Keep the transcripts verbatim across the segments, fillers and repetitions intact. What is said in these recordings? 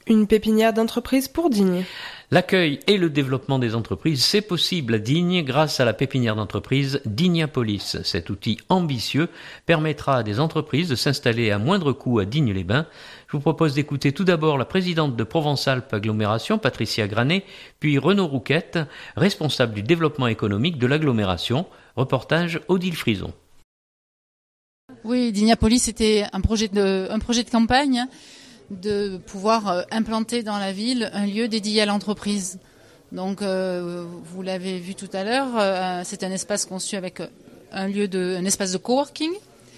Une pépinière d'entreprise pour Digne. L'accueil et le développement des entreprises, c'est possible à Digne grâce à la pépinière d'entreprise Dignapolis. Cet outil ambitieux permettra à des entreprises de s'installer à moindre coût à Digne-les-Bains. Je vous propose d'écouter tout d'abord la présidente de Provence-Alpes Agglomération, Patricia Granet, puis Renaud Rouquette, responsable du développement économique de l'agglomération. Reportage Odile Frison. Oui, Dignapolis, c'était un projet de, un projet de campagne de pouvoir implanter dans la ville un lieu dédié à l'entreprise. Donc, euh, vous l'avez vu tout à l'heure, euh, c'est un espace conçu avec un lieu de, un espace de coworking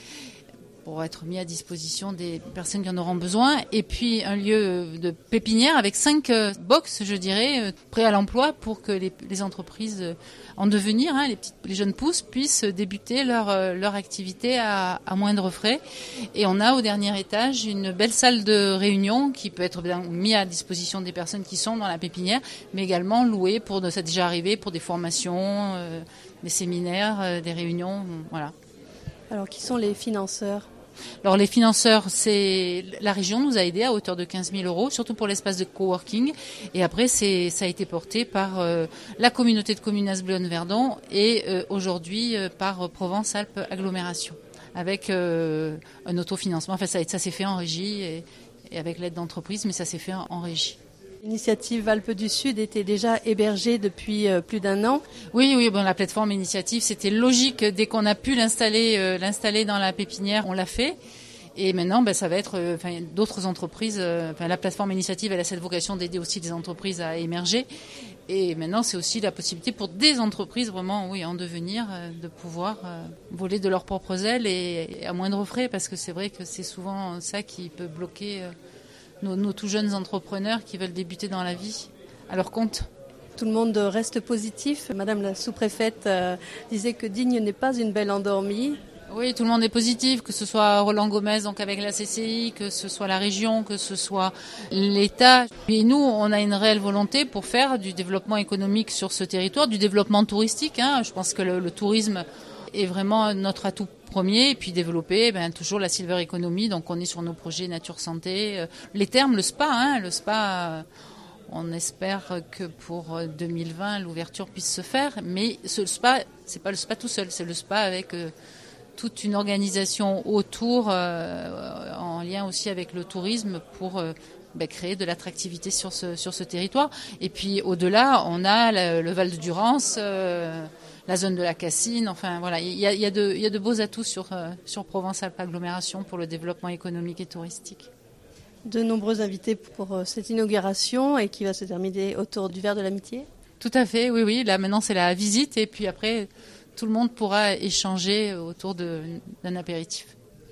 pour être mis à disposition des personnes qui en auront besoin, et puis un lieu de pépinière avec cinq box, je dirais, prêts à l'emploi pour que les, les entreprises en devenir, hein, les, petites, les jeunes pousses puissent débuter leur, leur activité à, à moindre frais. Et on a au dernier étage une belle salle de réunion qui peut être mise à disposition des personnes qui sont dans la pépinière, mais également louée pour, ça déjà arrivé, pour des formations, euh, des séminaires, euh, des réunions, voilà. Alors, qui sont les financeurs ? Alors les financeurs, c'est la région nous a aidés à hauteur de quinze mille euros, surtout pour l'espace de coworking. Et après, c'est ça a été porté par euh, la communauté de communes Asbleone-Verdon et euh, aujourd'hui euh, par Provence-Alpes Agglomération, avec euh, un autofinancement. Enfin, ça, ça s'est fait en régie et, et avec l'aide d'entreprise, mais ça s'est fait en, en régie. L'initiative Alpes du Sud était déjà hébergée depuis euh, plus d'un an. Oui, oui, bon, la plateforme initiative, c'était logique. Dès qu'on a pu l'installer, euh, l'installer dans la pépinière, on l'a fait. Et maintenant, ben, ça va être euh, enfin, d'autres entreprises. Euh, enfin, la plateforme initiative, elle a cette vocation d'aider aussi des entreprises à émerger. Et maintenant, c'est aussi la possibilité pour des entreprises vraiment, oui, en devenir, euh, de pouvoir euh, voler de leurs propres ailes et, et à moindre frais, parce que c'est vrai que c'est souvent ça qui peut bloquer euh, Nos, nos tout jeunes entrepreneurs qui veulent débuter dans la vie à leur compte. Tout le monde reste positif. Madame la sous-préfète euh, disait que Digne n'est pas une belle endormie. Oui, tout le monde est positif, que ce soit Roland Gomez donc avec la C C I, que ce soit la région, que ce soit l'État. Et nous, on a une réelle volonté pour faire du développement économique sur ce territoire, du développement touristique. Hein. Je pense que le, le tourisme est vraiment notre atout premier, et puis développer ben, toujours la silver economy. Donc on est sur nos projets nature santé, euh, les termes, le spa, hein, le spa, euh, on espère que pour deux mille vingt l'ouverture puisse se faire, mais ce spa, c'est pas le spa tout seul, c'est le spa avec euh, toute une organisation autour, euh, en lien aussi avec le tourisme pour euh, ben, créer de l'attractivité sur ce, sur ce territoire. Et puis au-delà, on a le, le Val de Durance, euh, la zone de la Cassine, enfin voilà, il y a, il y a, de, il y a de beaux atouts sur, euh, sur Provence-Alpes Agglomération pour le développement économique et touristique. De nombreux invités pour euh, cette inauguration et qui va se terminer autour du verre de l'amitié. Tout à fait, oui, oui, là maintenant c'est la visite et puis après tout le monde pourra échanger autour de, d'un apéritif.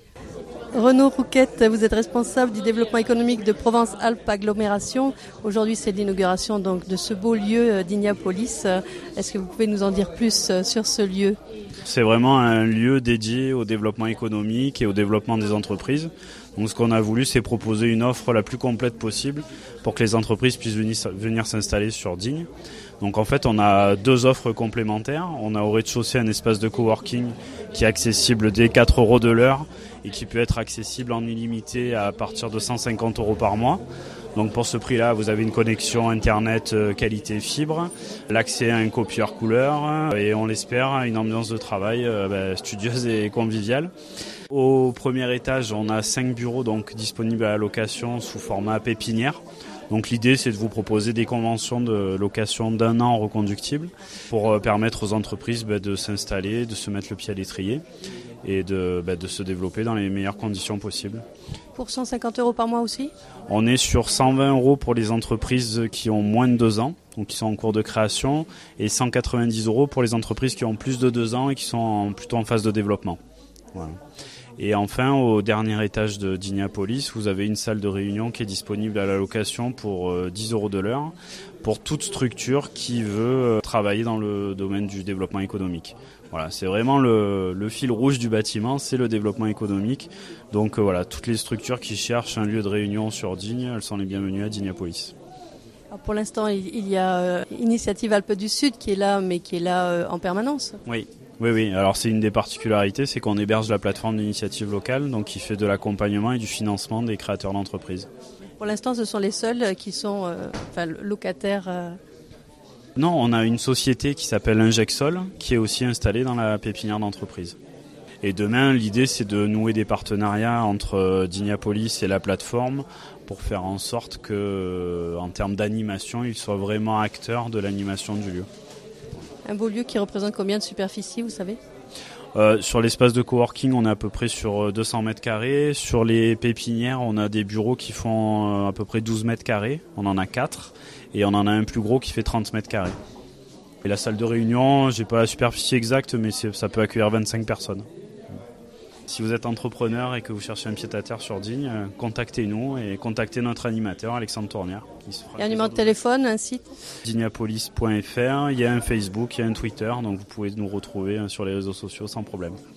Renaud Rouquette, vous êtes responsable du développement économique de Provence-Alpes Agglomération. Aujourd'hui, c'est l'inauguration donc de ce beau lieu Dignapolis. Est-ce que vous pouvez nous en dire plus sur ce lieu ? C'est vraiment un lieu dédié au développement économique et au développement des entreprises. Donc, ce qu'on a voulu, c'est proposer une offre la plus complète possible pour que les entreprises puissent venir s'installer sur Digne. Donc en fait, on a deux offres complémentaires. On a au rez-de-chaussée un espace de coworking qui est accessible dès quatre euros de l'heure et qui peut être accessible en illimité à partir de cent cinquante euros par mois. Donc pour ce prix-là, vous avez une connexion Internet qualité fibre, l'accès à un copieur couleur et on l'espère, une ambiance de travail euh, bah, studieuse et conviviale. Au premier étage, on a cinq bureaux donc disponibles à la location sous format pépinière. Donc l'idée, c'est de vous proposer des conventions de location d'un an reconductibles pour permettre aux entreprises bah, de s'installer, de se mettre le pied à l'étrier et de, bah, de se développer dans les meilleures conditions possibles. Pour cent cinquante euros par mois aussi ? On est sur cent vingt euros pour les entreprises qui ont moins de deux ans, donc qui sont en cours de création, et cent quatre-vingt-dix euros pour les entreprises qui ont plus de deux ans et qui sont en, plutôt en phase de développement. Voilà. Et enfin, au dernier étage de Dignapolis, vous avez une salle de réunion qui est disponible à la location pour euh, dix euros de l'heure pour toute structure qui veut euh, travailler dans le domaine du développement économique. Voilà, c'est vraiment le, le fil rouge du bâtiment, c'est le développement économique. Donc euh, voilà, toutes les structures qui cherchent un lieu de réunion sur Digne, elles sont les bienvenues à Dignapolis. Alors pour l'instant, il y a euh, Initiative Alpes du Sud qui est là, mais qui est là euh, en permanence. Oui. Oui, oui. Alors c'est une des particularités, c'est qu'on héberge la plateforme d'initiative locale, donc qui fait de l'accompagnement et du financement des créateurs d'entreprises. Pour l'instant, ce sont les seuls qui sont euh, enfin, locataires. Euh... Non, on a une société qui s'appelle Injexol, qui est aussi installée dans la pépinière d'entreprise. Et demain, l'idée, c'est de nouer des partenariats entre Dignapolis et la plateforme pour faire en sorte que, en termes d'animation, ils soient vraiment acteurs de l'animation du lieu. Un beau lieu qui représente combien de superficie, vous savez ? Euh, sur l'espace de coworking, on est à peu près sur deux cents mètres carrés. Sur les pépinières, on a des bureaux qui font à peu près douze mètres carrés. On en a quatre. Et on en a un plus gros qui fait trente mètres carrés. Et la salle de réunion, j'ai pas la superficie exacte, mais c'est, ça peut accueillir vingt-cinq personnes. Si vous êtes entrepreneur et que vous cherchez un pied-à-terre sur Digne, contactez-nous et contactez notre animateur, Alexandre Tournière. Il y a un numéro de téléphone, un site ? dignapolis point f r, il y a un Facebook, il y a un Twitter, donc vous pouvez nous retrouver sur les réseaux sociaux sans problème.